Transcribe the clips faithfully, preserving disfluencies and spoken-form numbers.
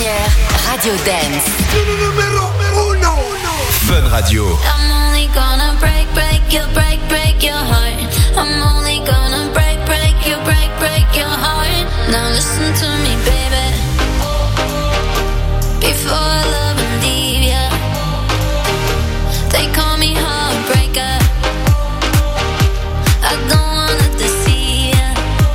première radio dance. Fun Radio. I'm only gonna break, break your, break, break your heart. I'm only gonna break, break your, break, break your heart. Now listen to me, baby. Before I love and leave ya, they call me heartbreaker. I don't wanna deceive ya.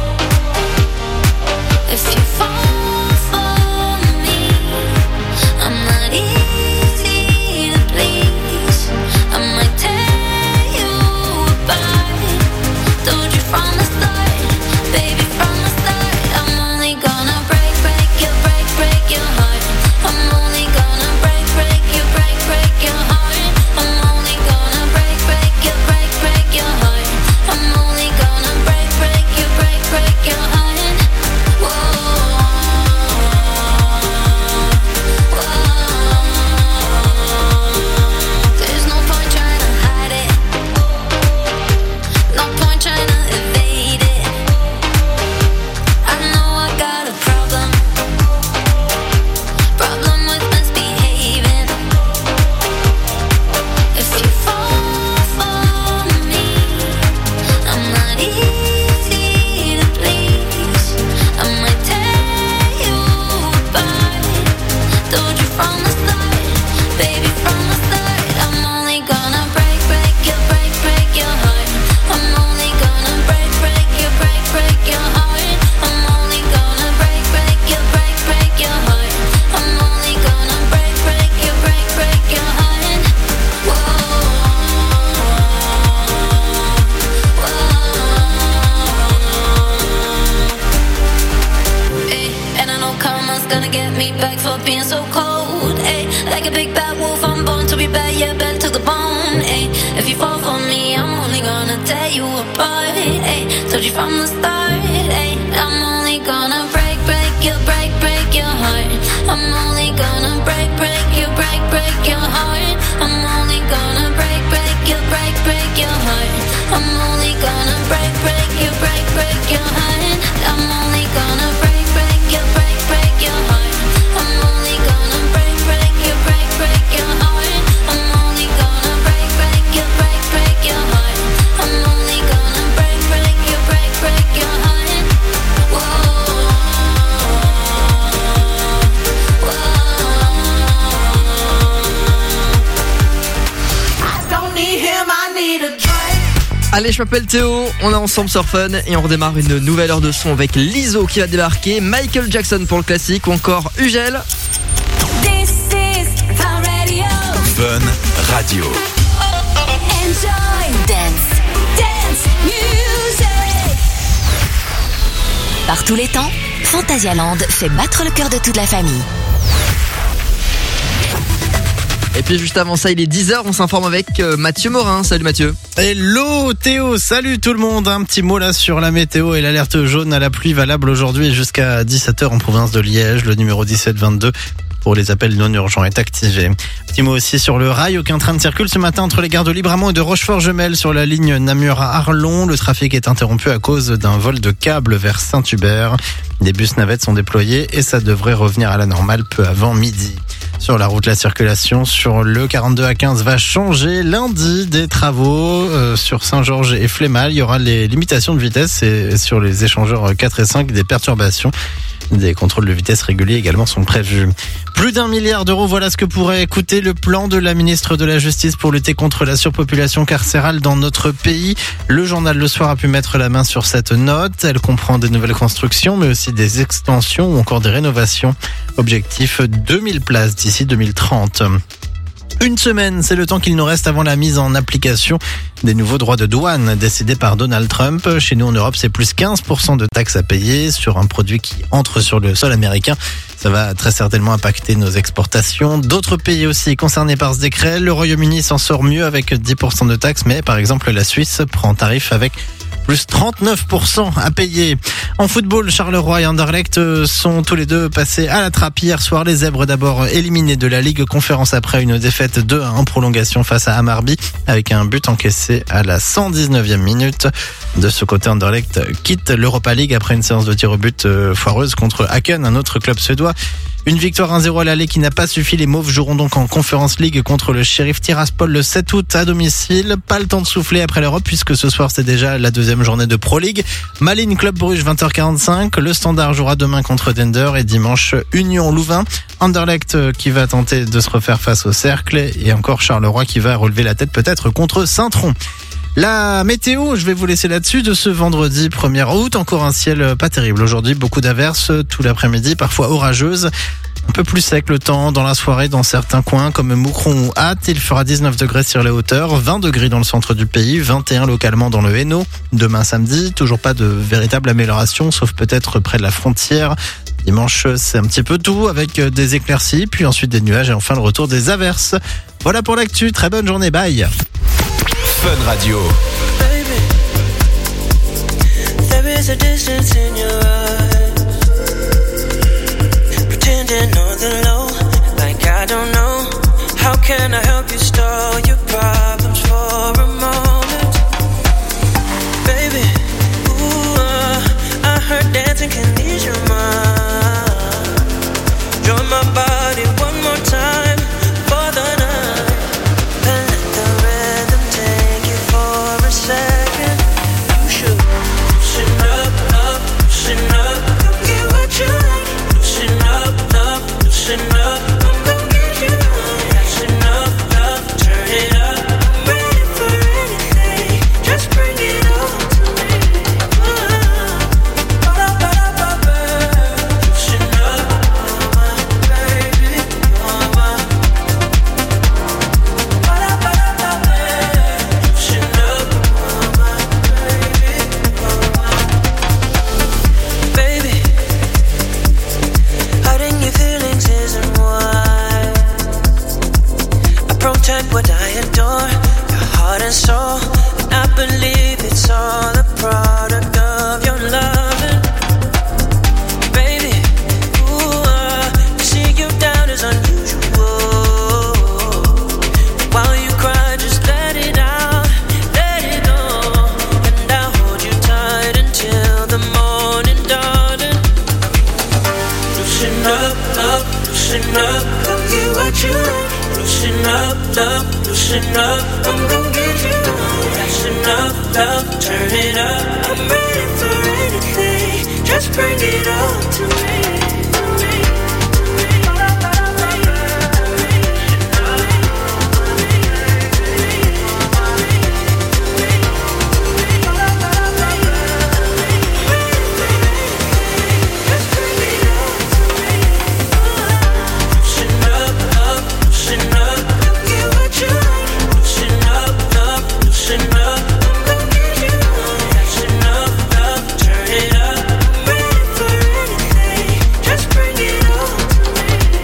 If you fall for me, I'm not easy to please. I might tear you apart. Told you from the start, baby, from the start. I'm only gonna break, break your, break, break your heart. I'm only gonna break, break your, break, break your heart. I'm only gonna break, break your, break, break your heart. I'm only gonna break, break your, break, break your heart. Whoa, whoa. There's no point trying to hide it. No point trying to evade it. I know I got a problem. Problem with misbehaving. If you fall for me, I'm not easy to please. I might tear you apart. Told you from the start, baby, from the start. I'm only gonna break, break your, break, break your heart. I'm only gonna break, break your, break, break your heart. I'm only gonna break, break your, break, break your heart. I'm only gonna break, break your, break, break your heart. Whoa, whoa. Ay, and I know karma's gonna get me back for being so cold. Ay, like a big bad wolf, I'm born to be bad, yeah, bad to the bone. Ay, if you fall for me, I'm only gonna tear you apart. Ay, told you from the start. Ay, I'm only gonna break, break your, break, break your heart. I'm only gonna break, break your, break, break your heart. I'm only gonna break, break your, break, break your heart. I'm only gonna break, break your, break, break your heart. I'm only gonna break, break your, break, break your heart. I'm only gonna break, break your, break, break your heart. I'm only gonna break, break your, break, break your heart. I'm only gonna break, break your, break, break your heart. Whoa, whoa. I don't need him, I need a drink. Allez, je m'appelle Théo, on est ensemble sur Fun et on redémarre une nouvelle heure de son avec Lizzo qui va débarquer, Michael Jackson pour le classique ou encore Ugel. This is Fun Radio. Fun Radio. Enjoy Dance. dance music. Par tous les temps, Phantasialand fait battre le cœur de toute la famille. Et puis juste avant ça, il est dix heures, on s'informe avec euh, Mathieu Morin. Salut Mathieu. Hello Théo, salut tout le monde. Un petit mot là sur la météo et l'alerte jaune à la pluie valable aujourd'hui jusqu'à dix-sept heures en province de Liège. Le numéro dix-sept vingt-deux pour les appels non urgents est activé. Petit mot aussi sur le rail. Aucun train ne circule ce matin entre les gares de Libramont et de Rochefort-Gemelle sur la ligne Namur à Arlon. Le trafic est interrompu à cause d'un vol de câble vers Saint-Hubert. Des bus navettes sont déployés et ça devrait revenir à la normale peu avant midi. Sur la route, la circulation sur le quarante-deux A quinze va changer lundi. Des travaux euh, sur Saint-Georges et Flémal. Il y aura les limitations de vitesse et sur les échangeurs quatre et cinq, des perturbations. Des contrôles de vitesse réguliers également sont prévus. Plus d'un milliard d'euros, voilà ce que pourrait coûter le plan de la ministre de la Justice pour lutter contre la surpopulation carcérale dans notre pays. Le journal Le Soir a pu mettre la main sur cette note. Elle comprend des nouvelles constructions, mais aussi des extensions ou encore des rénovations. Objectif deux mille places d'ici deux mille trente. Une semaine, c'est le temps qu'il nous reste avant la mise en application des nouveaux droits de douane décidés par Donald Trump. Chez nous en Europe, c'est plus quinze pour cent de taxes à payer sur un produit qui entre sur le sol américain. Ça va très certainement impacter nos exportations. D'autres pays aussi concernés par ce décret. Le Royaume-Uni s'en sort mieux avec dix pour cent de taxes, mais par exemple la Suisse prend tarif avec plus trente-neuf pour cent à payer. En football, Charleroi et Anderlecht sont tous les deux passés à la trappe hier soir. Les Zèbres d'abord éliminés de la Ligue Conférence après une défaite deux à un en prolongation face à Hammarby avec un but encaissé à la cent dix-neuvième minute. De ce côté, Anderlecht quitte l'Europa League après une séance de tir au but foireuse contre Haken, un autre club suédois. Une victoire un zéro à l'aller qui n'a pas suffi. Les Mauves joueront donc en Conference League contre le Sheriff Tiraspol le sept août à domicile. Pas le temps de souffler après l'Europe puisque ce soir c'est déjà la deuxième journée de Pro League. Malines Club Bruges vingt heures quarante-cinq. Le Standard jouera demain contre Dender et dimanche Union Louvain. Anderlecht qui va tenter de se refaire face au Cercle et encore Charleroi qui va relever la tête peut-être contre Saint-Tron. La météo, je vais vous laisser là-dessus de ce vendredi premier août. Encore un ciel pas terrible aujourd'hui, beaucoup d'averses tout l'après-midi, parfois orageuses. Un peu plus sec le temps dans la soirée dans certains coins comme Moucron ou Ath. Il fera dix-neuf degrés sur les hauteurs, vingt degrés dans le centre du pays, vingt et un localement dans le Hainaut. Demain samedi, toujours pas de véritable amélioration, sauf peut-être près de la frontière. Dimanche, c'est un petit peu tout avec des éclaircies, puis ensuite des nuages et enfin le retour des averses. Voilà pour l'actu, très bonne journée, bye. Fun Radio. Baby, there is a distance in your eyes. Pretending on the low, like I don't know. How can I help you stall your problems for a moment? Baby, ooh, uh, I heard dancing can ease your mind. Join my body one more time for the night. And let the rhythm take you for a second. You should loosen up, up, loosen up. Go get what you like. Loosen up, up, loosen up. I'm gon' get you right. Loosen up, up, turn it up. I'm ready for anything. Just bring it on to me. Ba-da-ba-da-ba-ba. Loosen up, oh my baby, oh my. Ba-da-ba-da-ba-ba. Loosen up, oh my baby, oh my. Baby, hiding your feelings isn't wise. I protect what I adore, your heart and soul. And I believe it's all a product of your loving. Baby, ooh, uh, to see you down is unusual. While you cry, just let it out, let it go. And I'll hold you tight until the morning, darling. Loosen up, up, loosen up. Go get what you like. Loosen up, up, loosen up. I'm gon' get you right. Loosen up, up, turn it up. I'm ready for anything. Just bring it on to me. To me, to me. Just bring it on to me. Loosen up, up, loosen up. Go get what you like. Loosen up, up, loosen up. I'm gon' get you right. Loosen up, up, turn it up. I'm ready for anything. Just bring it on to me.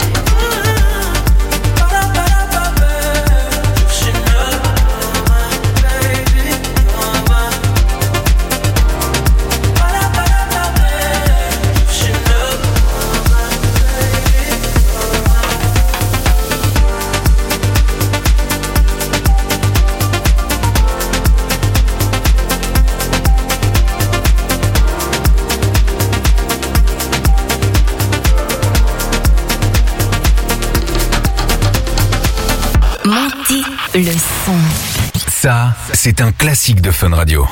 Ba-da-ba-da-ba-ba. Loosen up, oh my baby, oh my. Ba-da-ba-da-ba-ba. Loosen up, oh my baby, oh my. Montez le son. Ça, c'est un classique de Fun Radio.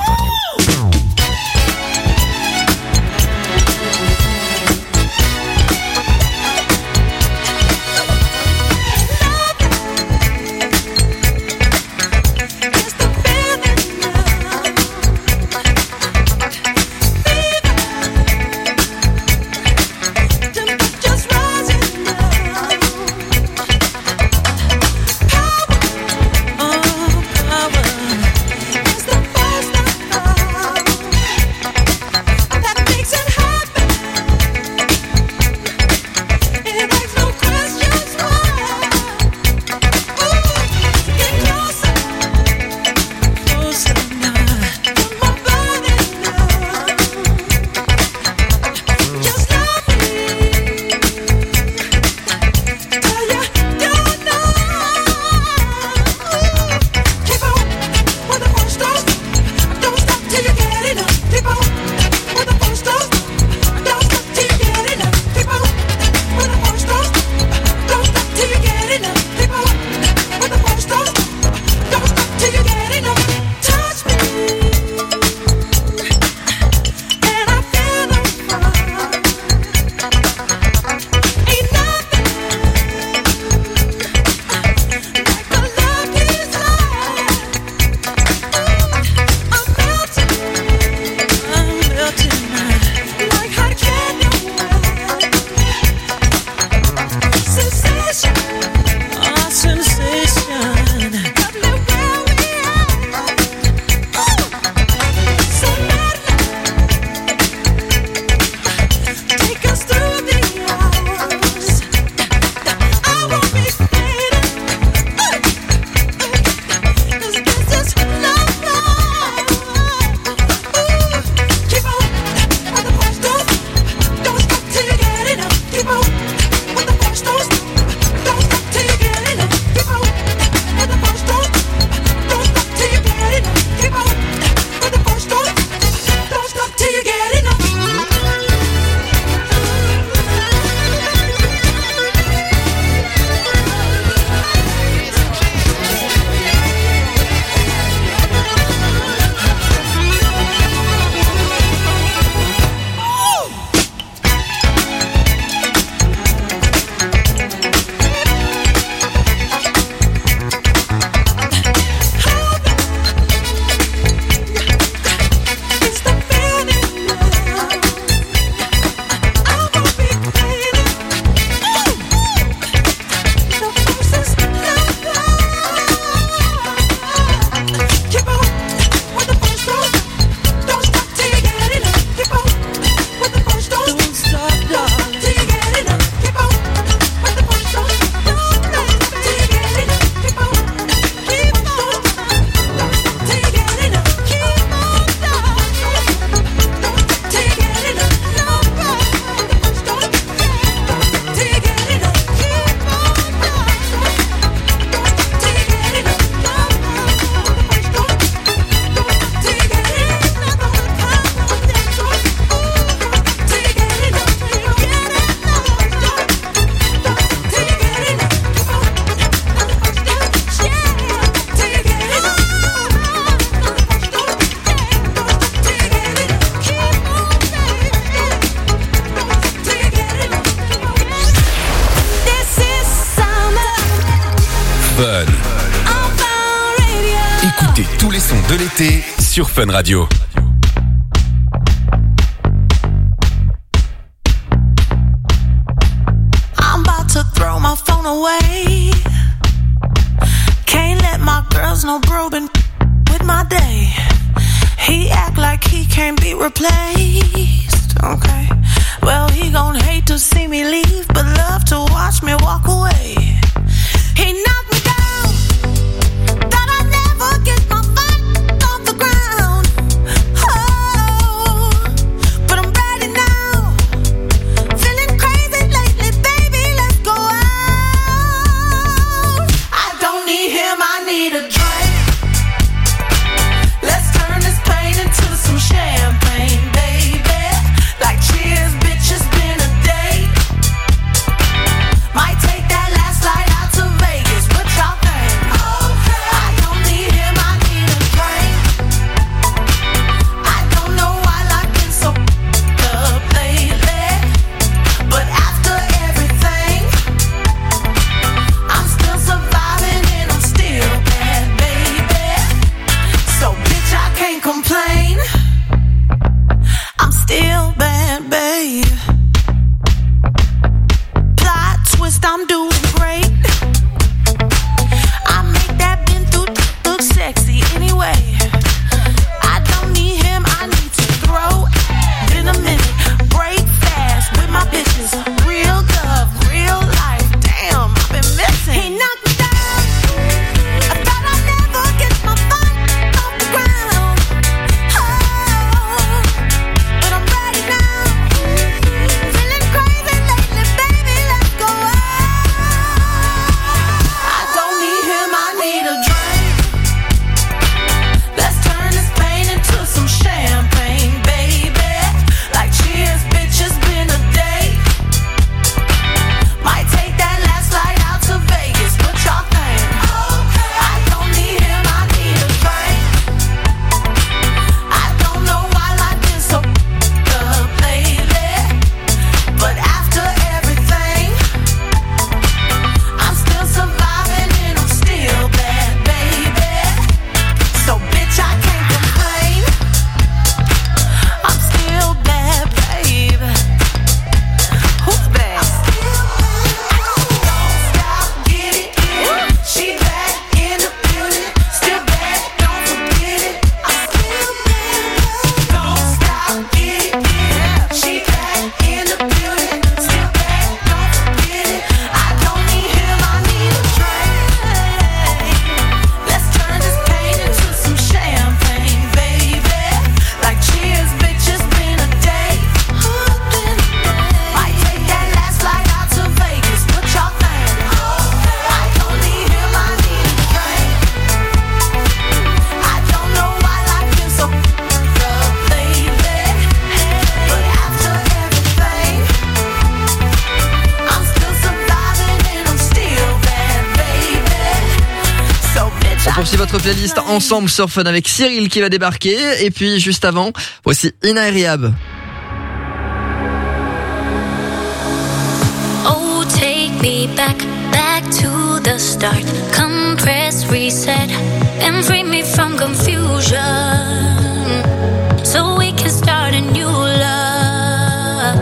Just rising now. Power, oh power, is the first of all. Fun. Écoutez tous les sons de l'été sur Fun Radio. I'm about to throw my phone away. Can't let my girls know bro been with my day. He act like he can't be replaced. Okay, well he gon' hate to see me leave, but love to watch me walk away. He knocked me down, thought I'd never get my feet off the ground. Oh, but I'm ready now. Feeling crazy lately, baby, let's go out. I don't need him, I need a drink. Let's turn this pain into some champagne, baby. Like cheers, bitch, it's been a day. Might take that last flight out to Vegas, what y'all think? I don't need him, I need a drink. I don't know why life been so up lately, but after everything, I'm still surviving and I'm still bad, baby. So bitch, I can't complain. I'm still bad, babe. Plot twist, I'm doing great. I make that been through look sexy anyway. I don't need him, I need to throw. Been a minute, break fast with my bitches. Real love, real life. Damn, I've been missing. He knocked me down. I thought I'd never get my feet off the ground. Oh, but I'm ready now. Feeling crazy lately, baby, let's go out. I don't need him, I need a drink. Let's turn this pain into some champagne, baby. Like cheers, bitch, it's been a day. Might take that last flight out to Vegas, what y'all think? I don't need him, I need a drink. I don't know why life been so up lately, but after everything, I'm still surviving and I'm still bad, baby. So bitch, I can't complain. I'm still bad, baby. Who's bad? Don't stop, get it, get it. She back in the building, still bad, don't forget it. I'm still bad. Don't stop, get it, get it. She back in the building, still bad, don't forget it. I don't need him, I need a drink. Let's turn this pain into some champagne, baby. Like cheers, bitch, it's been a day. Might take that last flight out to Vegas, what y'all think? I don't need him, I need a drink. I don't know why life been so rough lately, but after everything, I'm still surviving and I'm still bad, baby. So bitch, On I poursuit votre playlist ensemble sur Fun avec Cyril qui va débarquer. Et puis juste avant, voici Ina et Rehab. Oh, take me back, back to the start. Compress, reset, and free me from confusion. So we can start a new love.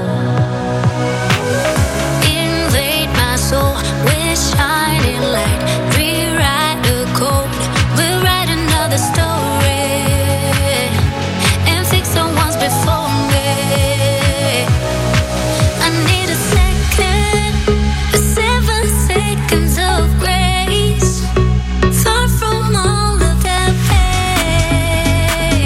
Invade my soul with shining light. Rewrite the code, we'll write another story. And fix the ones before me. I need a second, a seven seconds of grace. Far from all of that pain.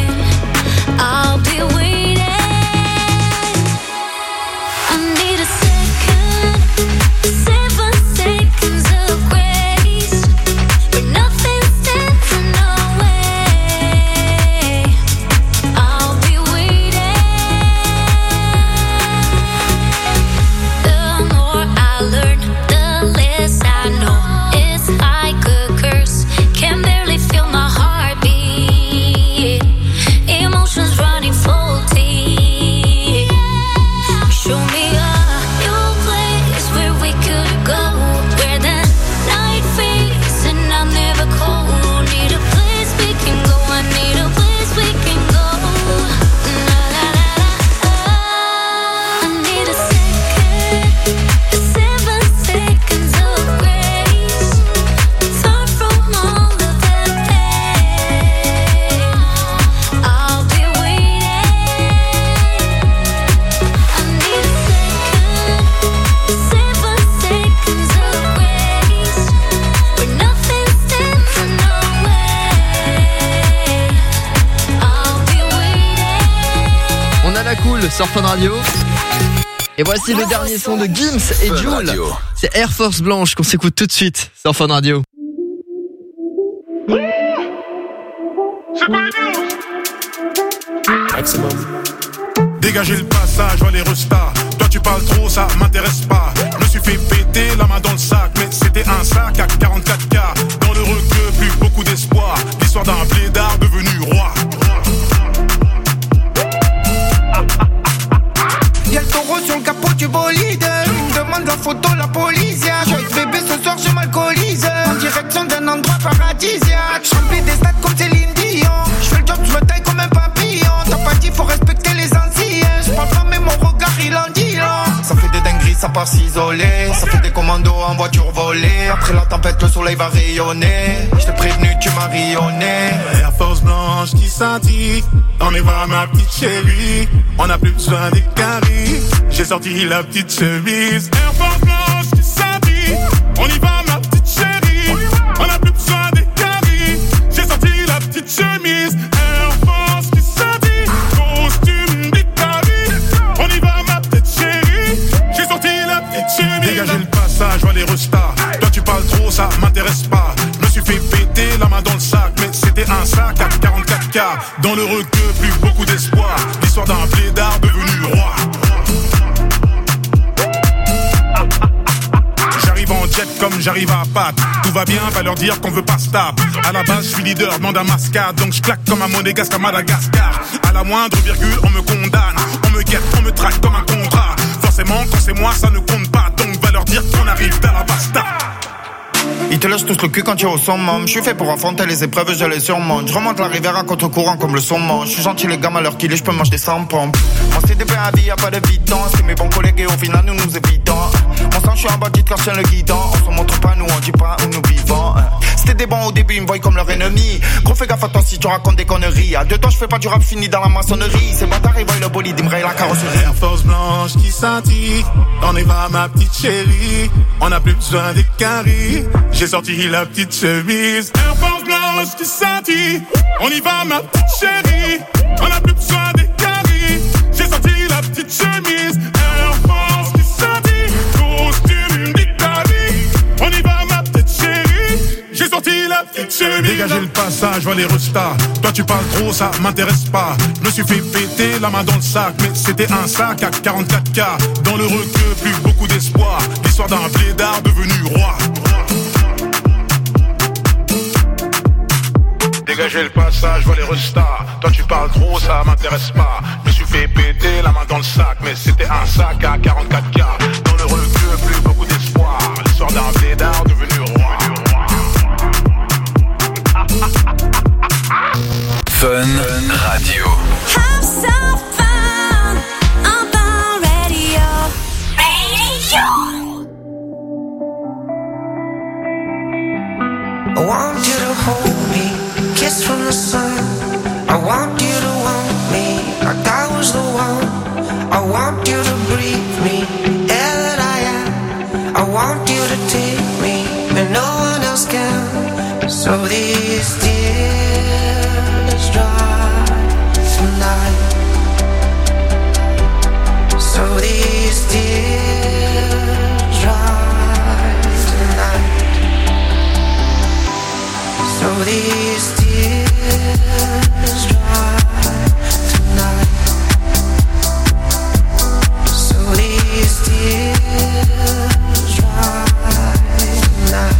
sur Fun Radio. Et voici le dernier son de Gims et Fun Jul. Radio. C'est Air Force Blanche qu'on s'écoute tout de suite sur Fun Radio. Dégagez le passage, vois les restas. Toi tu parles trop, ça m'intéresse pas. Je me suis fait péter la main dans le sac, mais c'était un sac à quarante-quatre K. Dans le requeu, plus beaucoup d'espoir. L'histoire d'un blédard devenu roi. Y'a le taureau sur le capot du bolide. Il me demande la photo, la police. Je vais bébé ce soir, je m'alcoolise. En direction d'un endroit paradisiaque. Je remplis des stades comme Céline Dion. Je fais le job, je me taille comme un papillon. T'as pas dit, faut respecter les anciens. Je parle pas, mais mon regard, il en dit long. Ça fait des dingueries, ça part s'isoler. Ça fait des commandos en voiture volée. Après la tempête, le soleil va rayonner. Je t'ai prévenu, tu m'as rayonné. Air Force blanche qui scintille. On y va ma petite chérie. On n'a plus besoin des caries. J'ai sorti la petite chemise. Air Force blanche qui scintille. On y va ma petite chérie. On n'a plus besoin des caries. J'ai sorti la petite chemise. Air Force qui scintille. Costume des caries. On y va ma petite chérie. J'ai sorti la petite chemise. Dégagez le passage, vois les restas. Toi tu parles trop, ça m'intéresse pas. Je me suis fait péter la main dans le sac, mais c'était un sac à quarante-quatre K. Dans le requeu, plus beaucoup d'espoir. L'histoire d'un blédard devenu roi. J'arrive en jet comme j'arrive à Pâques. Tout va bien, va leur dire qu'on veut pas stop. À la base, je suis leader, demande un mascade. Donc je claque comme un monégasque à Madagascar. À la moindre virgule, on me condamne. On me guette, on me traque comme un contrat. Forcément, quand c'est moi, ça ne compte pas. Donc va leur dire qu'on arrive dans la basta. Ils te lâchent tous le cul quand tu es au summum. Je suis fait pour affronter les épreuves, je les surmonte. Je remonte la rivière à contre-courant comme le saumon. Je suis gentil les gamins à l'heure qu'il est, je peux manger sans pompe. On s'est dépêché à vie, y'a pas de bidon. C'est mes bons collègues et au final nous nous évitons. Mon sang, je suis un bandit car je tiens le guidon. On se montre pas, nous on dit pas où nous vivons. C'était des bons au début, ils me voient comme leur ennemi. Gros fais gaffe à toi si tu racontes des conneries. À deux temps je fais pas du rap fini dans la maçonnerie. Ces bâtards ils voient le bolide, ils me rayent la carrosserie. Air Force blanche qui scintille. On y va ma petite chérie. On n'a plus besoin des caries. J'ai sorti la petite chemise. Air Force blanche qui scintille. On y va ma petite chérie. On n'a plus besoin des caries. J'ai sorti la petite chemise. Air Force qui scintille. Costume d'Italie. On y va ma petite chérie. J'ai sorti la petite chemise. Dégagez le passage, vois les restas. Toi tu parles trop, ça m'intéresse pas. Je me suis fait péter la main dans le sac, mais c'était un sac à quarante-quatre K. Dans le requeu, plus beaucoup d'espoir. L'histoire d'un blédard devenu roi. Dégagez le passage, vois les restas. Toi tu parles trop, ça m'intéresse pas. Je me suis fait péter la main dans le sac, mais c'était un sac à quarante-quatre K. Dans le requeu, plus beaucoup d'espoir. L'histoire d'un blédard devenu roi. Fun Radio. Have some fun on Fun Radio. Radio. I want you to hold me, kiss from the sun. I want you to want me, like I was the one. I want you to breathe me, the air that I am. I want you to take me, and no one else can. So these tears dry tonight. So these tears dry tonight. So these tears dry tonight. So these tears dry tonight.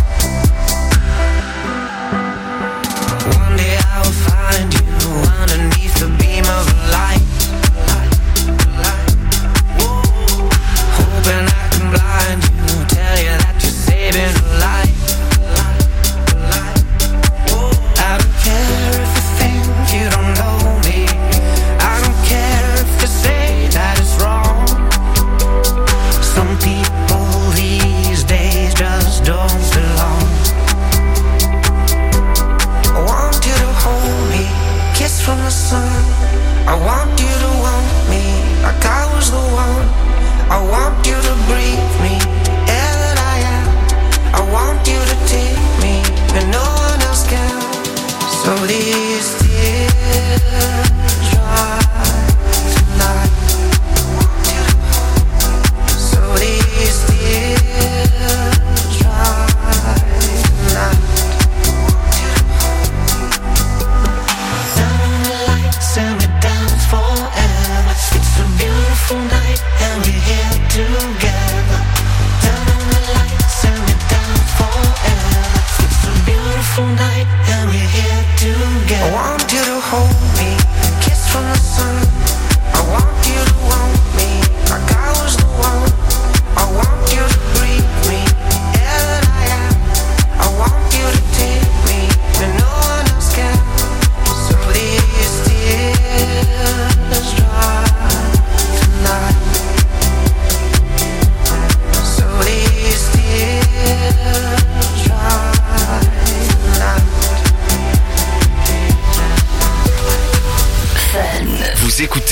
One day I will find you underneath the beam of light. Hoping I can blind you, tell you that you're saving a life. Oh,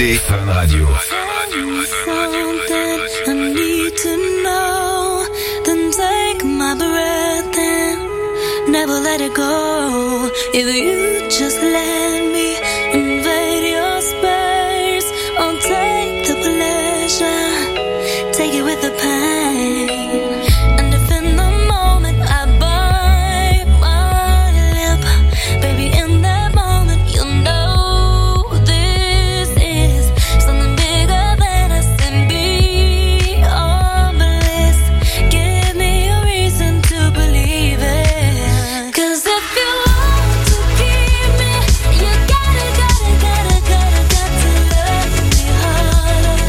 écoutez Fun Radio. Something I need to know, then take my breath and never let it go. If you just let me invade your space, I'll take the pleasure, take it with the pain. And if in the moment I bite my lip, baby, in that moment you'll know this is something bigger than us and beyond bliss. Give me a reason to believe it. 'Cause if you want to keep me, you gotta, gotta, gotta, gotta, got to love me harder.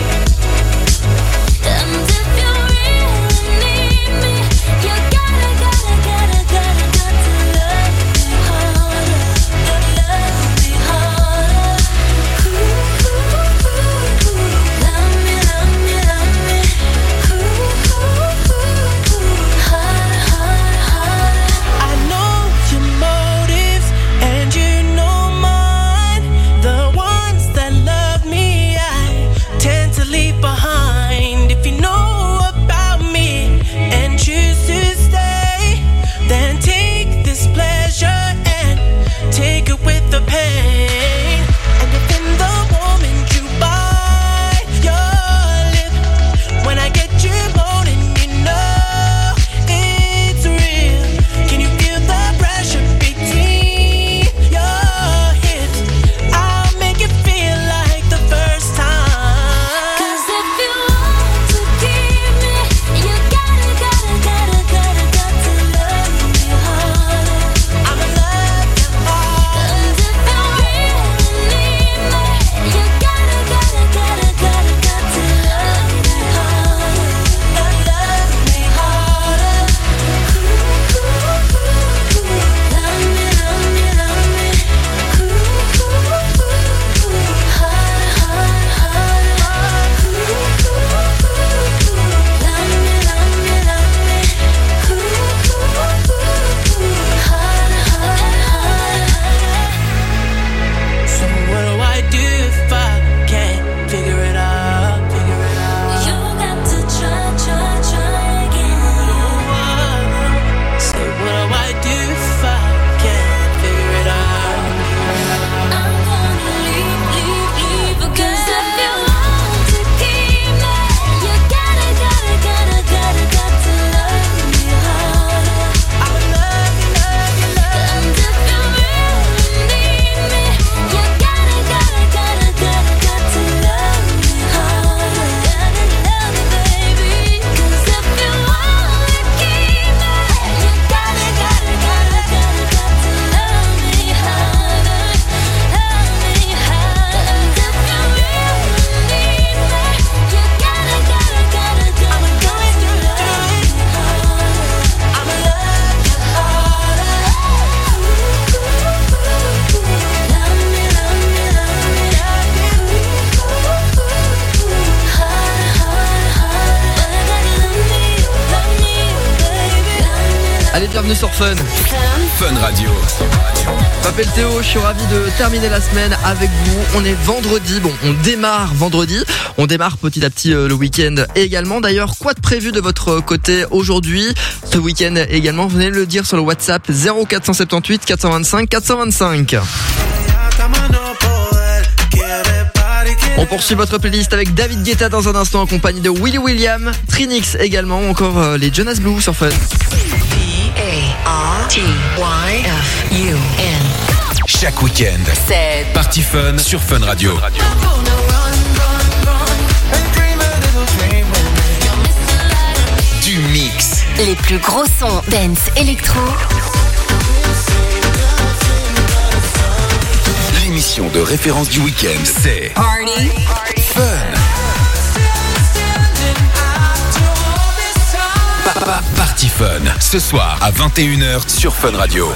And if you really need me, you gotta, gotta, gotta, gotta, got to love me harder. Love me harder. Ooh, ooh, ooh, ooh. Love me, love me, love me. Ooh, ooh, ooh, ooh. Harder, harder, harder. I know your motives and you know mine. The ones that love me, I tend to leave behind. If you know about me and choose to stay, then take this pleasure and take it with the pain. And if in the moment you bite your lip, when I get you moaning, you know it's real. Can you feel the pressure between your hips? I'll make it feel like the first time. 'Cause if you want to keep me, you gotta, gotta, gotta, gotta, got to love me harder. I'ma love you hard. And if you really need me, you gotta, gotta, gotta, gotta, got to love me harder. Love me harder. Ooh, ooh, ooh, ooh. Love me, love me, love me. Ooh, ooh, ooh, ooh. Harder, harder, harder. Ooh, ooh, ooh, ooh. Love me, love me, love me. Ooh, ooh, ooh, ooh. Harder, harder, harder. So what do I do if I can't figure it out? Figure it out. You got to try, try, try again. So what do I do if I can't figure it out? I'm gonna leave, leave, leave again. 'Cause if you want to keep me, you gotta, gotta, gotta, gotta, got to love me harder. I'ma love you, love you, love And if you really need me, you gotta, gotta, gotta, gotta, got to love me harder. Gotta love me, baby. 'Cause if you want to keep me, you gotta, gotta, gotta, gotta, got to love me harder. Love me harder. And if you really need me, you gotta, gotta, gotta, gotta, I'ma do got it, to do it, do love it. me harder. I'ma love you harder. Love me, love me, love me. Harder, harder, harder. But I gotta love me, love me, baby. Love me, love Allez, bienvenue sur Fun. Fun Radio. Je m'appelle Théo, je suis ravi de terminer la semaine avec vous. On est vendredi, bon, on démarre vendredi. On démarre petit à petit euh, le week-end également. D'ailleurs, quoi de prévu de votre côté aujourd'hui? Ce week-end également, venez le dire sur le WhatsApp zéro quatre cent soixante-dix-huit quatre cent vingt-cinq quatre cent vingt-cinq. On poursuit votre playlist avec David Guetta dans un instant en compagnie de Willy William, Trinix également, ou encore euh, les Jonas Blue sur Fun. A R T Y F U N. Chaque week-end, C'est Party Fun sur Fun Radio. Du mix, les plus gros sons dance électro. l'émission de référence du week-end, c'est Party Fun. Pa- Party Fun, ce soir à vingt et une heures sur Fun Radio.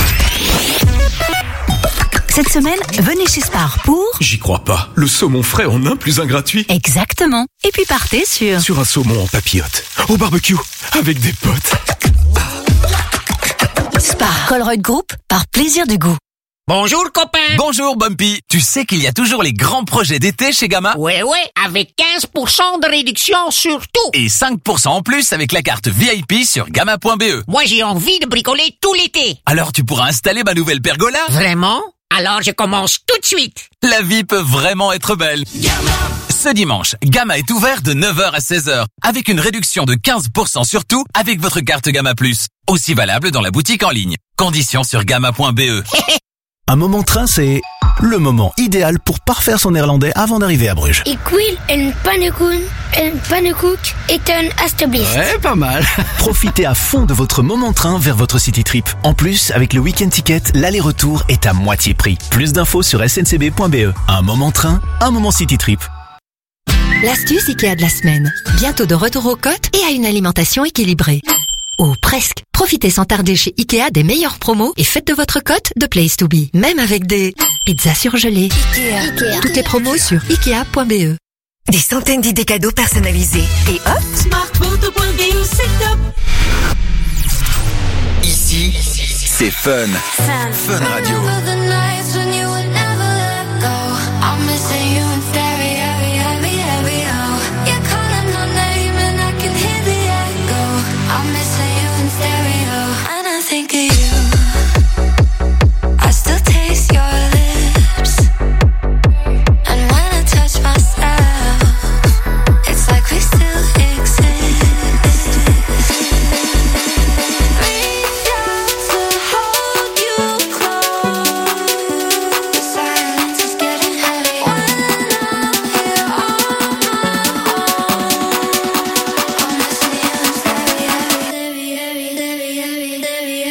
Cette semaine, venez chez Spar pour... J'y crois pas. Le saumon frais en un plus un gratuit. Exactement. Et puis partez sur... Sur un saumon en papillote. Au barbecue. Avec des potes. Spar Colruyt Group, par plaisir du goût. Bonjour copain. Bonjour Bumpy. Tu sais qu'il y a toujours les grands projets d'été chez Gamma? Ouais ouais, avec quinze pour cent de réduction sur tout. Et cinq pour cent en plus avec la carte V I P sur gamma point b e. Moi j'ai envie de bricoler tout l'été. Alors tu pourras installer ma nouvelle pergola? Vraiment? Alors je commence tout de suite. La vie peut vraiment être belle. Gamma. Ce dimanche, Gamma est ouvert de neuf heures à seize heures avec une réduction de quinze pour cent sur tout avec votre carte Gamma Plus. Aussi valable dans la boutique en ligne. Conditions sur gamma point b e. Un moment train, c'est le moment idéal pour parfaire son néerlandais avant d'arriver à Bruges. Ik wil een pannenkoek, een pannenkoek eten alstublieft. Ouais, pas mal. Profitez à fond de votre moment train vers votre city trip. En plus, avec le week-end ticket, l'aller-retour est à moitié prix. Plus d'infos sur s n c b point b e. Un moment train, un moment city trip. L'astuce Ikea de la semaine. Bientôt de retour aux côtes et à une alimentation équilibrée. Ou presque. Profitez sans tarder chez Ikea des meilleures promos et faites de votre cote de place to be. Même avec des pizzas surgelées. Ikea. Ikea. Toutes les promos sur ikea point b e. Des centaines d'idées cadeaux personnalisées. Et hop, Smartphoto point b e, c'est top. Ici, c'est Fun. Fun, Fun Radio. Think of you, I still taste your lips, and when I touch myself, it's like we still exist. Reach out to hold you close, the silence is getting heavy when I'm here on my own. I'm missing you, it's heavy, heavy, heavy, heavy, heavy, heavy.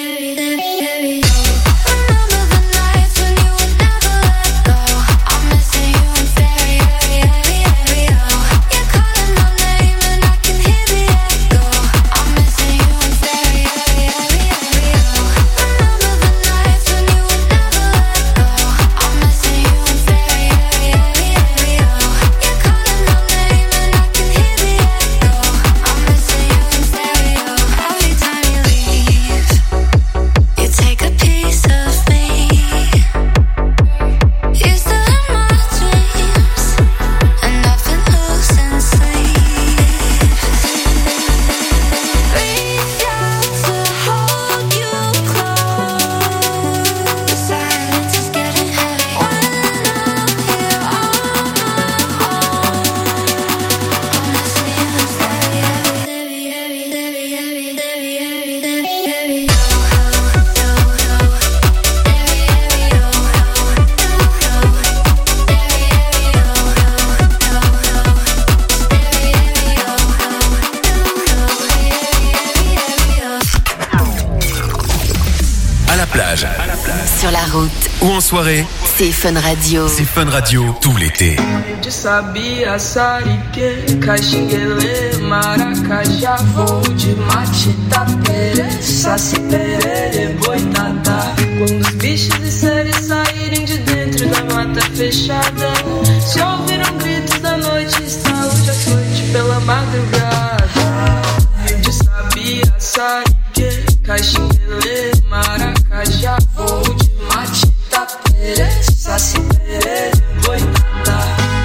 Sur la route ou en soirée, c'est Fun Radio. C'est Fun Radio tout l'été. De sabia, sarique, caxinguele, maracajá, voo de mate, tapere, saci, perere, boitatá. Quando os bichos de série saírem de dentro da mata fechada, se ouviram gritos da noite, estalo de açoite pela madrugada. De sabia, sarique, caxinguele, maracajá, voo de mate, tapere, saci, perere, boitatá.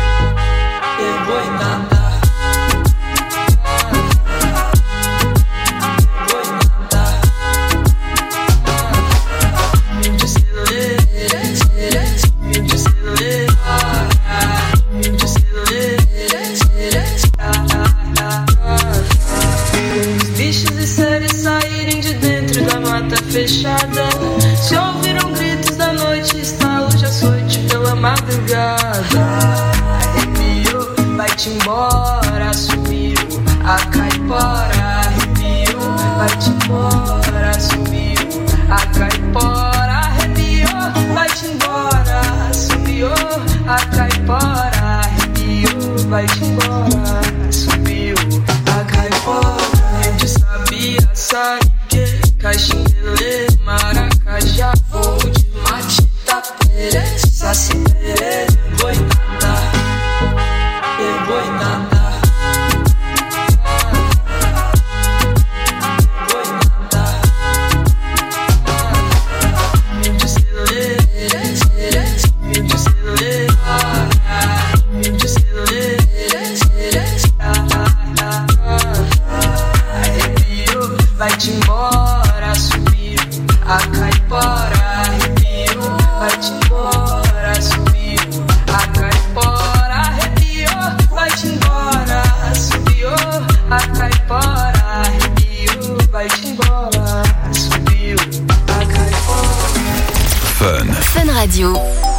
Fechada, se ouviram gritos da noite, estalo de açoite pela madrugada. Arrepiou, vai-te embora, sumiu a caipora. Arrepiou, vai-te embora, sumiu a caipora. Arrepiou, vai-te embora, sumiu a caipora. Arrepiou, vai-te embora, sumiu a caipora. De sabia, sarique, caxinguele, maracajá, voo de mate, tapere, saci, perere, boitatá, e boitatá. Boitatá. De celere, vai-te embora, subiu. A caipora arrepiou, vai-te embora, subiu. A caipora arrepiou, vai-te embora, subiu. A caipora arrepiou, vai-te embora, subiu. A caipora. Fun. Fun Radio.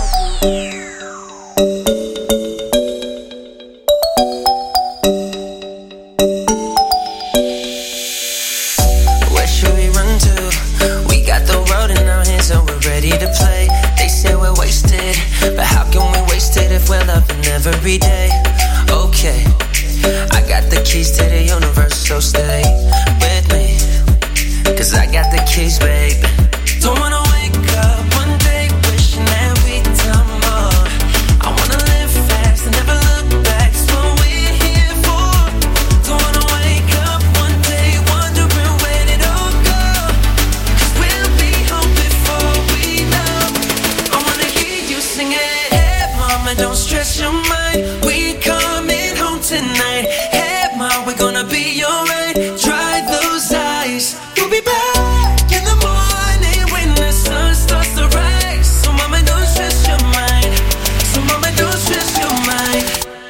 Every day, okay. I got the keys to the universe, so stay with me. Cause I got the keys, baby. Don't wanna wake up one day wishing that we'd done more. I wanna live fast and never look back. That's what we're here for. Don't wanna wake up one day wondering where did it all go. Cause we'll be home before we know. I wanna hear you sing it. Hey mama, don't stress your mind. We coming home tonight. Hey mom, we're gonna be alright. Dry those eyes. We'll be back in the morning when the sun starts to rise. So mama, don't stress your mind. So mama, don't stress your mind.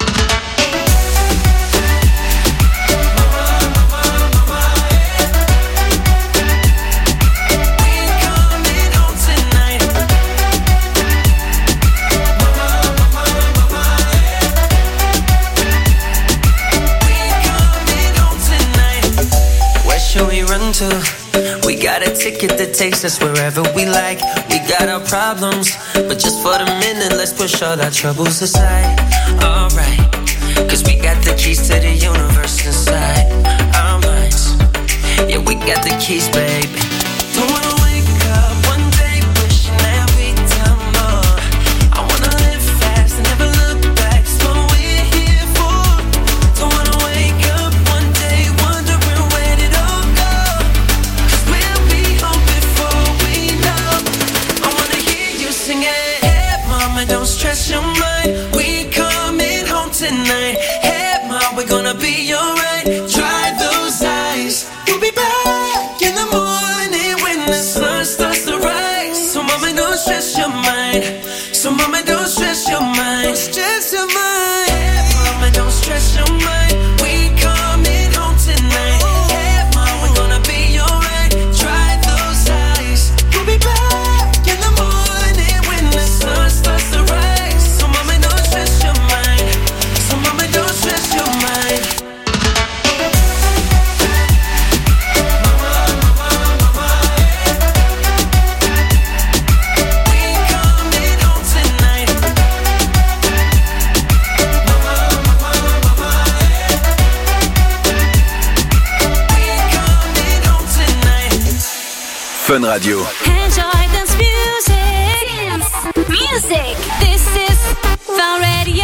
To. We got a ticket that takes us wherever we like. We got our problems, but just for the minute, let's push all our troubles aside. Alright, cause we got the keys to the universe inside our minds. Yeah, we got the keys, baby. Don't wanna wake up one day wishing that we'd done more. I wanna live fast and never look back. That's what we're here for. Don't wanna wake up one day wondering where did it all go. Don't stress your mind. We coming home tonight. Hey mom, we're gonna be alright. Dry those eyes. We'll be back in the morning when the sun starts to rise. So mama, don't stress your mind. So mama, don't stress your mind. Don't stress your mind. Hey mama, don't stress your mind. We coming home tonight. Hey mom, we're gonna be alright. Dry those eyes. We'll be back in the morning when the sun starts to rise. So mama, don't stress your mind. So mama, don't stress your mind. Fun Radio. Enjoy dance music. Music. This is Fun Radio.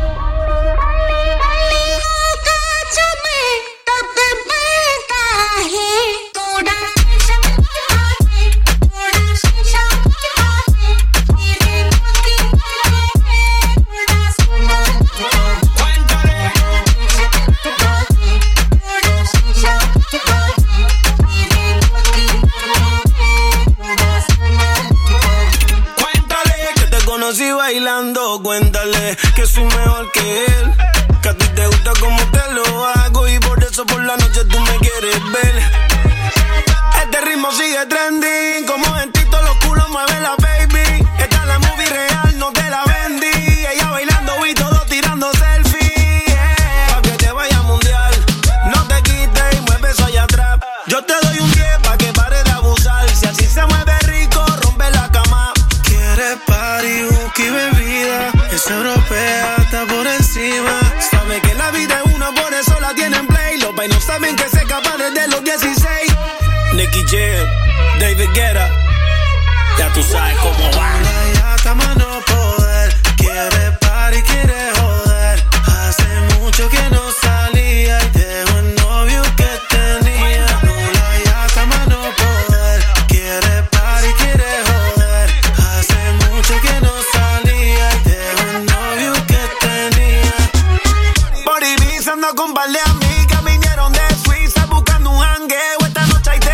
Conocí bailando, cuéntale que soy mejor que él. Que a ti te gusta como te lo hago y por eso por la noche tú me quieres ver. Este ritmo sigue trending, como gentito los culos mueve la baby. Esta es la movie real, no te la vendí. Ella bailando y todo tirando selfie. Yeah. Pa' que te vaya mundial, no te quites y mueve eso allá atrás. Yo te doy un diez pa' que pare de abusar. Si así se mueve rico, rompe la cama. Quiere party, whisky, bebida. Es europea, está por encima. Sabe que la vida es una, por eso la tienen play. Los vainos saben que se escapa desde los dieciséis. Nicky Jam, David Guetta. Ya tú sabes cómo va. Ya está mano poder. Quiere party, quiere joder. Hace mucho que no salía y dejó el novio que tenía. Ya está mano poder. Quiere party, quiere joder. Hace mucho que no salía y dejó el novio que tenía. Por Ibiza ando con par de amigas. Vinieron de Suiza buscando un jangueo. Esta noche hay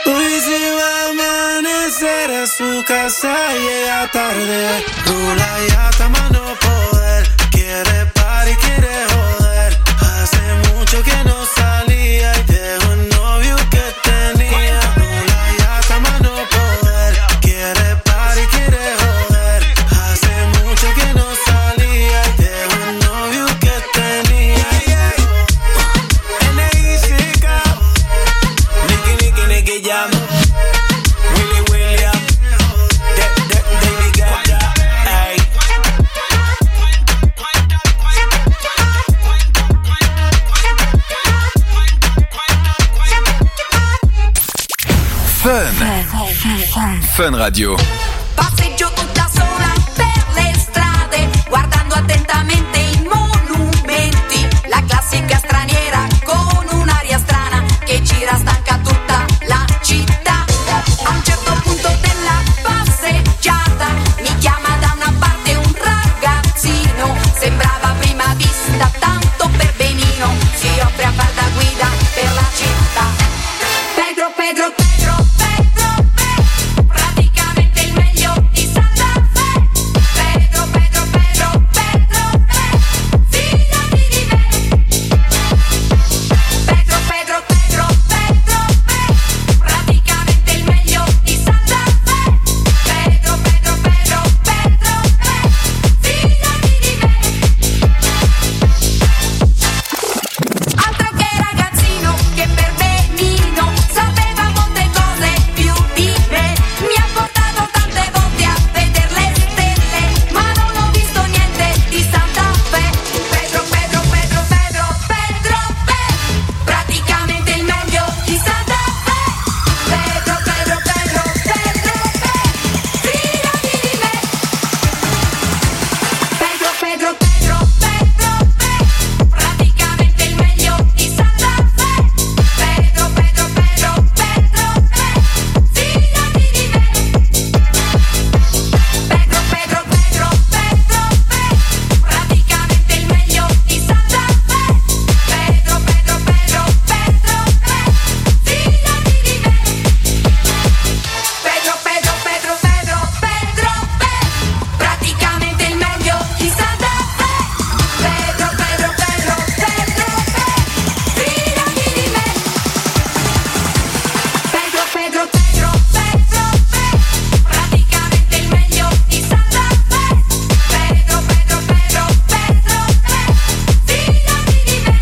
Hoy se va a amanecer en su casa y llega tarde. Rula y hasta más no poder. Quiere party, quiere joder. Hace mucho que no salía y dejó el novio que tenía. Rula y hasta más no poder. Quiere party, quiere joder. Hace mucho que no salía y dejó el novio que tenía. N I C K Nicky, Nicky, Nicky Jam. Willy William. De, de, David Guetta. Ay. Fun. Fun Radio. Passeggio tutta sola per le strade, guardando attentamente i monumenti. La classica straniera con un'aria strana che gira stanca tutta la città. A un certo punto della passeggiata mi chiama da una parte un ragazzino. Sembrava a prima vista tanto per benino. Si offre a far da guida per la città. Pedro, Pedro, Pedro, Pedro, Pedro, praticamente il meglio di Santa Fe. Pedro, Pedro, Pedro, Pedro, Pedro, fidati di me. Pedro, Pedro, Pedro, Pedro, Pedro, praticamente il meglio di Santa Fe. Pedro, Pedro, Pedro, Pedro, Pedro, fidati di me. Altro che ragazzino che per benino sapeva molte cose più di me. Mi ha portato tante volte a vedere le stelle, ma non ho visto niente di Santa Fe. Pedro, Pedro, Pedro, Pedro, Pedro, Pedro, praticamente il meglio di Santa Fe. Pedro, Pedro, Pedro, Pedro, Pedro, fidati di me. Pedro, Pedro, Pedro, Pedro, Pedro, praticamente il meglio di Santa Fe. Pedro, Pedro, Pedro, Pedro, Pedro, fidati di me. Pedro, Pedro, Pedro, Pedro, Pedro, praticamente il meglio di Santa Fe. Pedro, Pedro, Pedro, Pedro, Pedro, fidati di me. Pedro, Pedro, Pedro, Pedro, Pedro, Pedro, praticamente il meglio di Santa Fe. Pedro, Pedro, Pedro, Pedro, Pedro, fidati di me. Pedro, Pedro, Pedro, Pedro, Pedro, praticamente il meglio di Santa Fe. Pedro, Pedro, Pedro, Pedro, Pedro, fidati di me.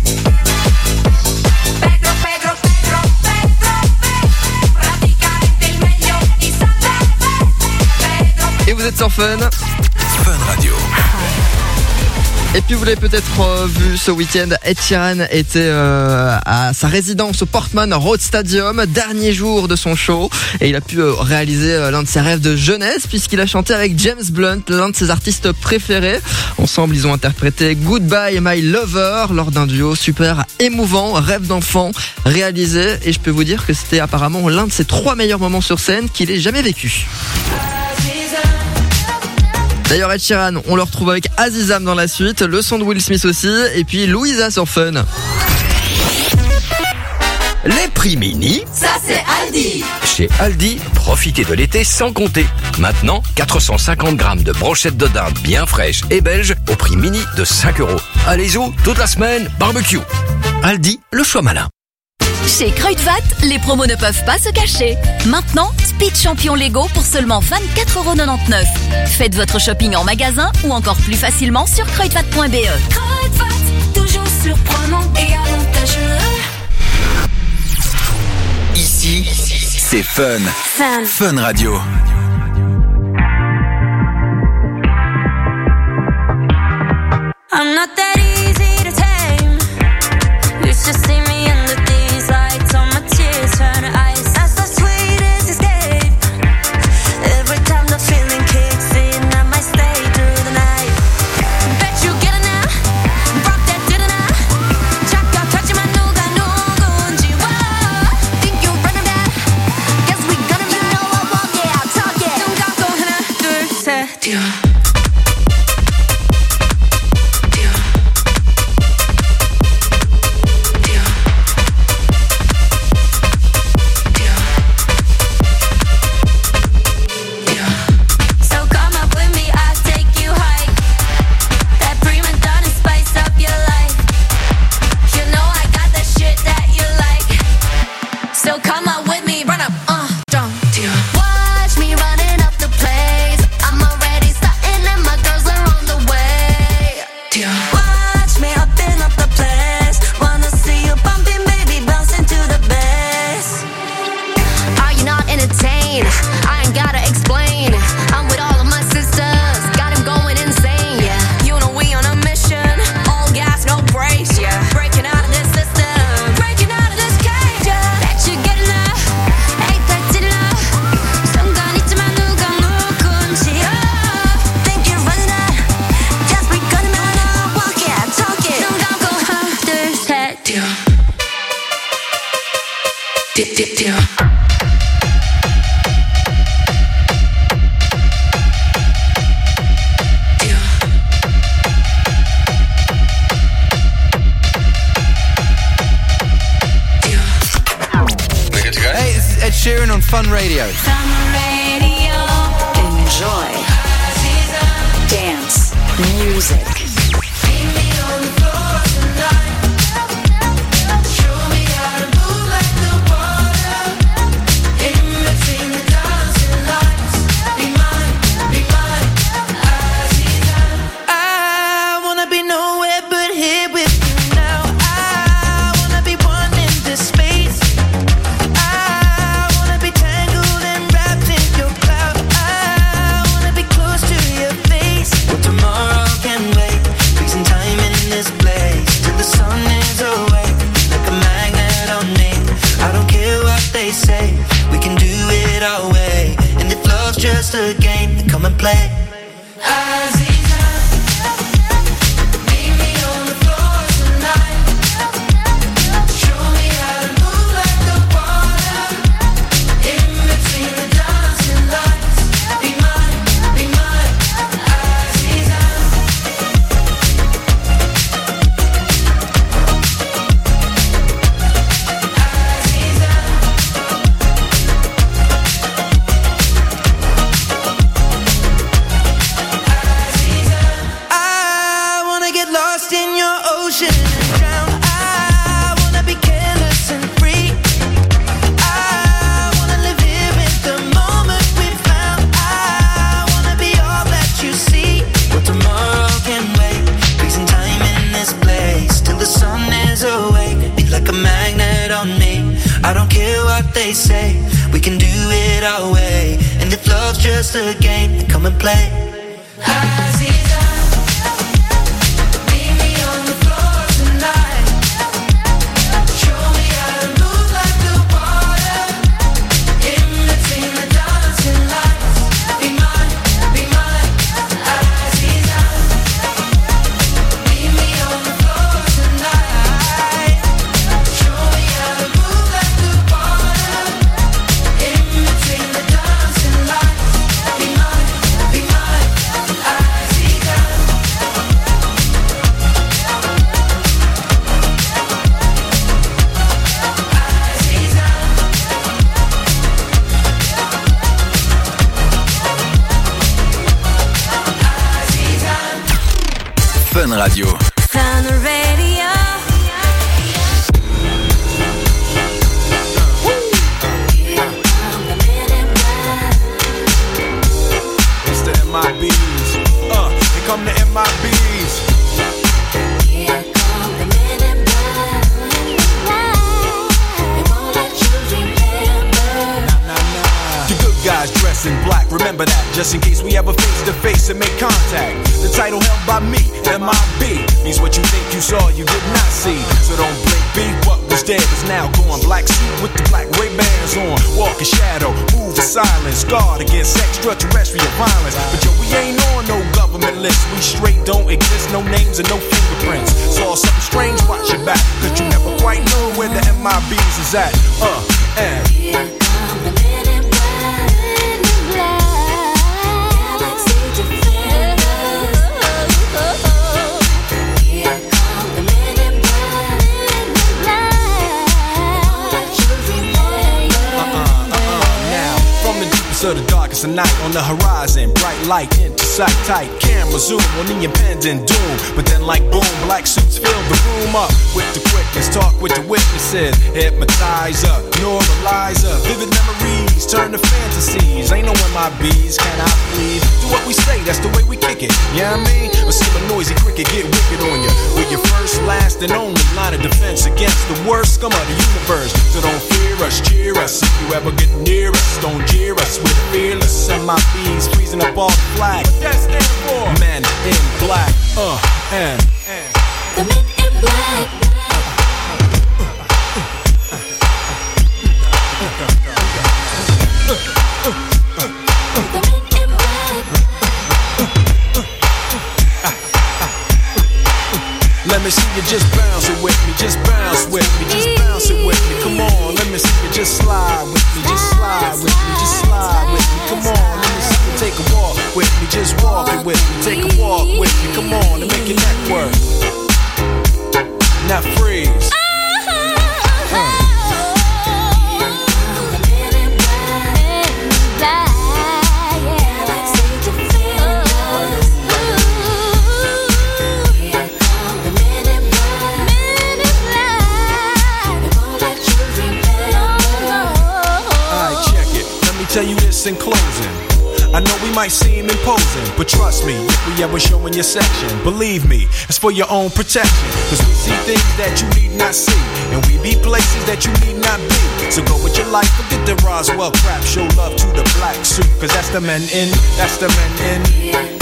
Pedro, Pedro, Pedro, Pedro, Pedro, praticamente il meglio di Santa Fe. Et vous êtes sur Fun. Fun Radio. Et puis vous l'avez peut-être euh, vu ce week-end, Ed Sheeran était euh, à sa résidence au Portman Road Stadium, dernier jour de son show, et il a pu euh, réaliser euh, l'un de ses rêves de jeunesse puisqu'il a chanté avec James Blunt, l'un de ses artistes préférés. Ensemble, ils ont interprété Goodbye My Lover lors d'un duo super émouvant, rêve d'enfant réalisé, et je peux vous dire que c'était apparemment l'un de ses trois meilleurs moments sur scène qu'il ait jamais vécu. D'ailleurs, Ed Sheeran, on le retrouve avec Azizam dans la suite, le son de Will Smith aussi, et puis Louisa sur Fun. Les prix mini, Ça c'est Aldi. chez Aldi, profitez de l'été sans compter. Maintenant, quatre cent cinquante grammes de brochettes de dinde bien fraîches et belges au prix mini de cinq euros. Allez-y, toute la semaine, barbecue. Aldi, le choix malin. Chez Kruidvat, les promos ne peuvent pas se cacher. Maintenant, Speed Champion Lego pour seulement vingt-quatre euros quatre-vingt-dix-neuf. Faites votre shopping en magasin ou encore plus facilement sur kruidvat point b e. Kruidvat, toujours surprenant et avantageux. Ici, c'est Fun. Fun. Fun Radio. I'm not that easy to tame. You should see me under these lights. All my tears turn to ice. That's the sweetest escape. Every time the feeling kicks in, I might stay through the night. Bet you get it now. Rock that did it now. 잠깐 터지만 누가 누군지 와. Think you running that? Guess we gonna you know I walk it out, talk it. 눈 감고 하나 둘 셋. Hey, this is Ed Sheeran on Fun Radio. Fun Radio. Enjoy. Dance. Music. Just a game, come and play. They say we can do it our way, and if love's just a game, then come and play. Fun Radio. Fun Radio. It's the M I Bs. Uh, here come the M I Bs. Here come the men in black. They won't let you remember. Nah, nah, nah. The good guys dress in black. Remember that, just in case we ever face to face and make contact. The title held by me, M I B, means what you think you saw, you did not see. So don't blink, be what was dead is now gone. Black suit with the black Ray-Bans on. Walk in shadow, move in silence. Guard against extraterrestrial violence. But yo, we ain't on no government list. We straight don't exist, no names and no fingerprints. Saw something strange, watch your back, cause you never quite know where the M I Bs is at. Uh, and Here come the men in black. Men in black. Galaxy defenders. Here come the men in black. Men in black. Won't let you remember. Uh-uh, uh-uh, now, from the deepest of the darkest of night, on the horizon, bright light into sight tight. Camera zoom on the impending doom. But then like boom, black suits fill the room up with the quickness. Talk with the witnesses. Hypnotizer, neuralizer. Vivid memories turn to fantasies. Ain't no M I Bs, can I please? Do what we say, that's the way we kick it. Yeah, you know I mean? Or see a noisy cricket get wicked on you. We're your first, last, and only line of defense against the worst scum of the universe. So don't fear us, cheer us. If you ever get near us, don't jeer us. We're fearless. M I Bs freezing up all the flag. What that stand for? Men in black. Uh, and, and. The men in black. Let me see you just bounce it with me, just bounce with me, just bounce it with me. Come on, let me see you just just slide with me, just slide with me, just slide with me. Come on, let me see you take a walk with me, just walk it with me, take a walk with me. Come on, and make your neck work. Now freeze. Tell you this in closing. I know we might seem imposing, but trust me, if we ever show in your section, believe me, it's for your own protection. Cause we see things that you need not see, and we be places that you need not be. So go with your life, forget the Roswell crap, show love to the black suit. Cause that's the men in, that's the men in.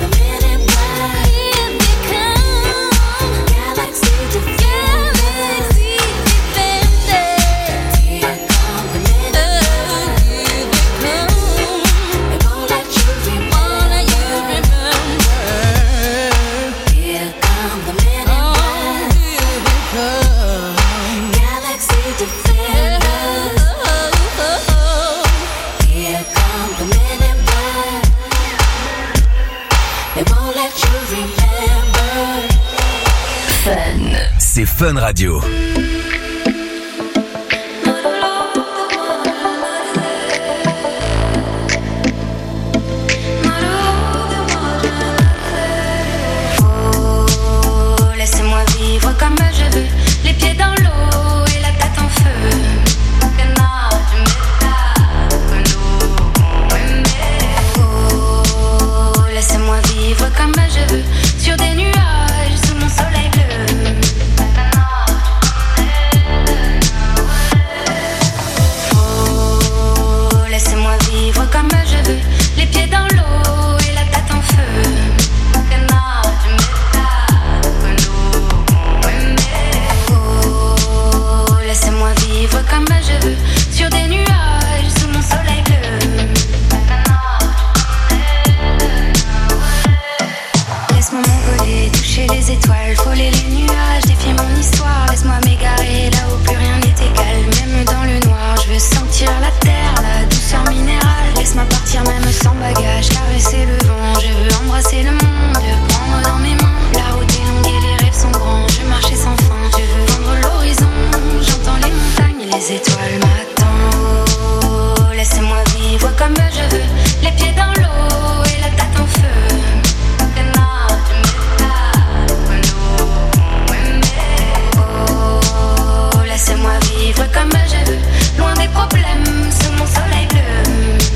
C'est Fun Radio. Oh, laissez-moi vivre comme je veux, les pieds dans l'eau et la tête en feu. Oh, laissez-moi vivre comme je veux, sur des nuages sous mon soleil bleu. Oh, laissez-moi vivre comme je veux, les pieds dans l'eau et la tête en feu. Oh, laissez-moi vivre comme je veux, sur des nuages sous mon soleil bleu. Laisse-moi m'envoler, toucher les étoiles, frôler les nuages, défier mon histoire. Laisse-moi m'égarer là où plus rien n'est égal, même dans le noir. Je veux sentir la terre, la douceur minérale. Laisse-moi partir même sans bagage, caresser le vent. Je veux embrasser le monde, prendre dans mes mains. La route est longue et les rêves sont grands. Je veux marcher sans fin, je veux vendre l'horizon. J'entends les montagnes et les étoiles m'attendent. Oh, laissez-moi vivre comme je veux, les pieds dans l'eau et la tête en feu. Oh, laissez-moi vivre comme je veux, loin des problèmes, sous mon soleil bleu.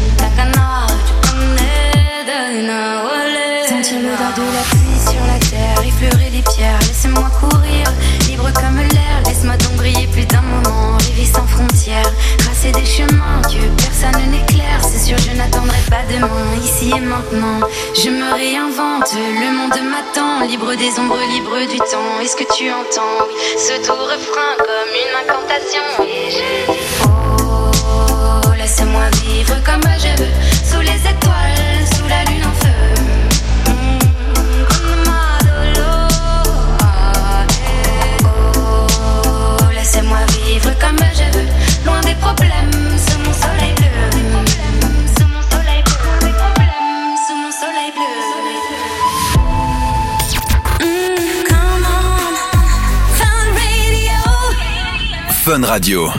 Sentir l'odeur de la pluie sur la terre, effleurer les pierres, laissez-moi courir, libre comme l'air. Laisse-moi donc briller plus d'un moment, rêver sans frontières, tracer des chemins que personne n'éclaire. C'est sûr je n'attendrai pas demain, ici et maintenant. Je me réinvente, le monde m'attend, libre des ombres, libre du temps. Est-ce que tu entends, oui, ce doux refrain comme une incantation. Et je dis oh, laissez-moi vivre comme je veux, sous les étoiles, sous la lune en feu. Oh, laissez-moi vivre comme je veux, loin des problèmes, sous mon soleil bleu. Sous mon soleil bleu, des problèmes, sous mon soleil bleu. Mm, come on, Fun Radio. Fun Radio.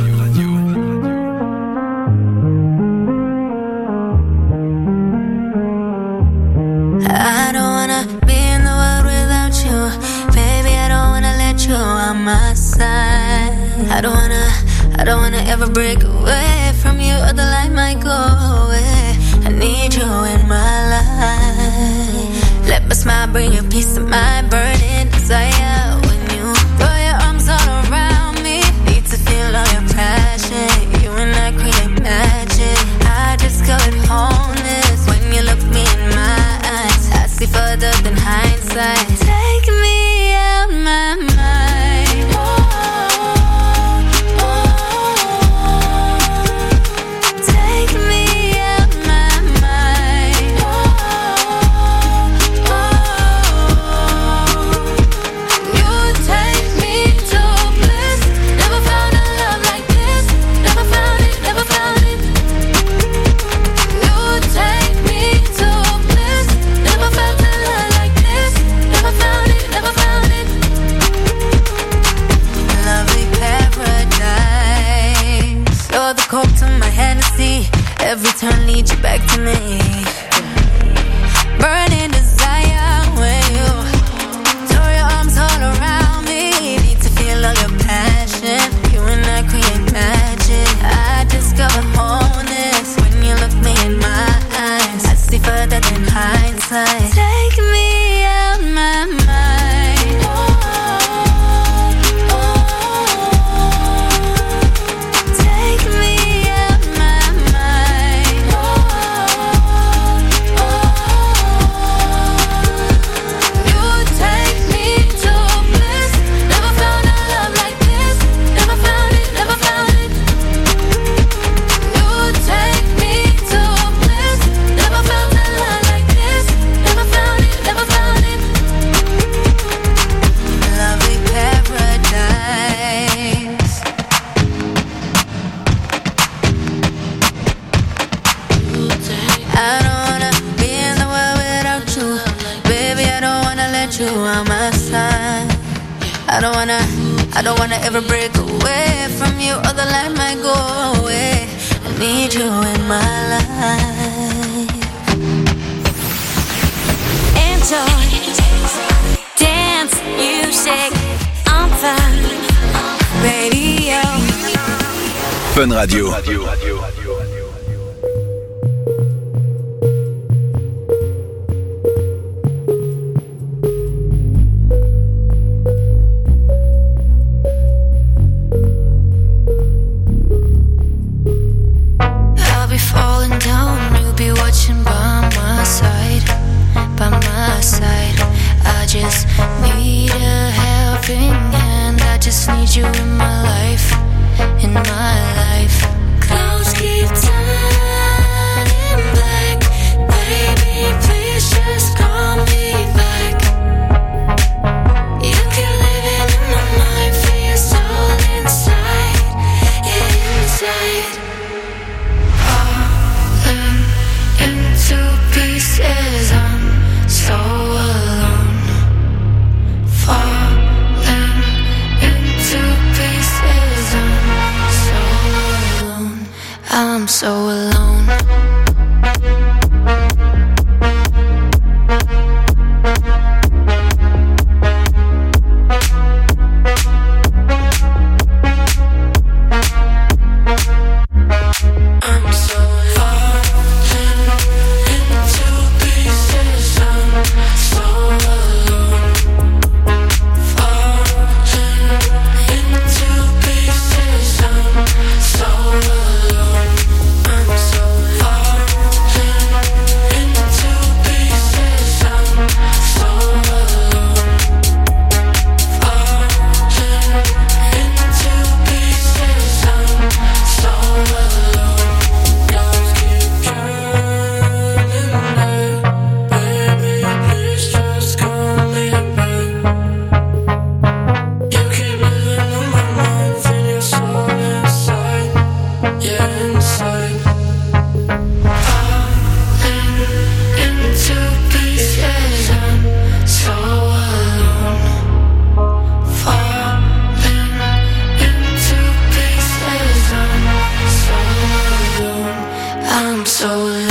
I don't wanna be in the world without you, baby. I don't wanna let you on my side. I don't wanna, I don't wanna ever break away from you, or the light might go away. I need you in my life. Let my smile bring you peace of mind, burning desire. When you throw your arms all around me, need to feel all your passion. You and I create magic. I discovered wholeness when you look me in my eyes. I see further than hindsight. Take me out my mind. Oh, oh, oh. Take me out my mind. Oh, oh, oh. Hennessy. Every turn leads you back to me. Burning desire when you throw your arms all around me. Need to feel all your passion. You and I create magic. I discover wholeness when you look me in my eyes. I see further than hindsight. Take me out my mind. Oh, oh, oh. Take me out my mind. Oh, oh, oh. You take me to bliss. Never found a love like this. Never found it, never found it. You take me to bliss. Never found a love like this. Never found it, never found it. Lovely paradise. I don't wanna be in the world without you. Baby, I don't wanna let you on my side. I don't wanna, I don't wanna ever break away from you, or the light might go away. I need you in my life. Enjoy, dance, music, on fun, radio. Fun Radio. I'll be falling down, you'll be watching by my side, by my side. I just need a helping hand. I just need you in my life, in my life. Clouds keep turning black. Baby, please just call me back. You keep living in my mind, feel your soul inside, inside. Falling into pieces, I'm so alone. Falling into pieces, I'm so alone. I'm so alone. I'm so falling into pieces. I'm so alone. Falling into pieces. I'm so alone. I'm so falling into pieces. I'm so alone. Falling into pieces. I'm so alone. Clouds keep turning black. Baby, please just call me back. You keep living in my mind, feel your soul inside, yeah, inside. Falling into pieces, I'm so alone. Falling into pieces, I'm so alone. I'm so alone.